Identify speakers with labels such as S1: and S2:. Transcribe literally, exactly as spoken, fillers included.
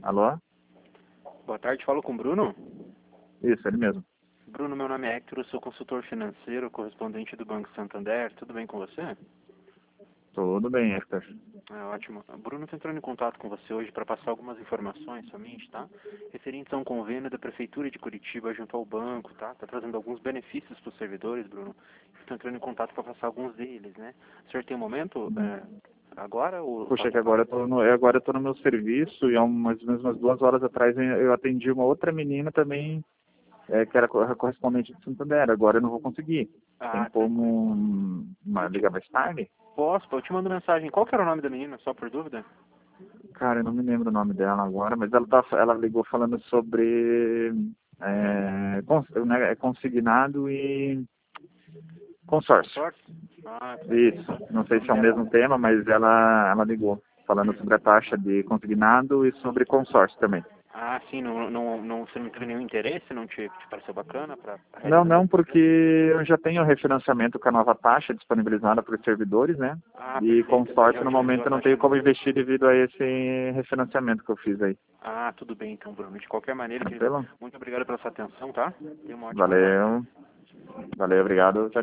S1: Alô?
S2: Boa tarde, falo com o Bruno.
S1: Isso, ele mesmo.
S2: Bruno, meu nome é Hector, eu sou consultor financeiro, correspondente do Banco Santander. Tudo bem com você?
S1: Tudo bem, Hector.
S2: É ótimo. Bruno, estou entrando em contato com você hoje para passar algumas informações somente, tá? Referentes a um convênio da Prefeitura de Curitiba junto ao banco, tá? Está trazendo alguns benefícios para os servidores, Bruno. Estou entrando em contato para passar alguns deles, né? O senhor tem um momento é, agora ou
S1: Puxa,
S2: faço
S1: que agora eu tô no, eu agora eu tô no meu serviço e há umas, umas duas horas atrás eu eu atendi uma outra menina também, é, que era co- correspondente de Santander. Agora eu não vou conseguir. Tem
S2: Ah, tranquilo.
S1: como hum, uma, ligar mais tarde?
S2: Posso, eu te mando mensagem. Qual que era o nome da menina, só por dúvida?
S1: Cara, eu não me lembro o nome dela agora, mas ela, tá, ela ligou falando sobre é, cons, né, é consignado e consórcio.
S2: Consórcio? Ah, tudo bem.
S1: Isso. Não
S2: O
S1: sei
S2: nome
S1: se é o
S2: dela...
S1: mesmo tema, mas ela, ela ligou falando sobre a taxa de consignado e sobre consórcio também.
S2: Ah, sim, não, não, não, você não teve nenhum interesse, não te, te pareceu bacana para
S1: Não,
S2: realizar?
S1: não, porque eu já tenho refinanciamento com a nova taxa disponibilizada para os servidores, né?
S2: Ah,
S1: E
S2: perfeito, você já
S1: consórcio, no
S2: utilizou
S1: momento,
S2: a
S1: eu não
S2: taxa
S1: tenho como
S2: nova.
S1: investir devido a esse refinanciamento que eu fiz aí.
S2: Ah, tudo bem então, Bruno. De qualquer maneira, querido,
S1: Tranquilo?
S2: muito obrigado pela sua atenção, tá? Tenha uma ótima tarde.
S1: Valeu. Valeu, obrigado. Tchau,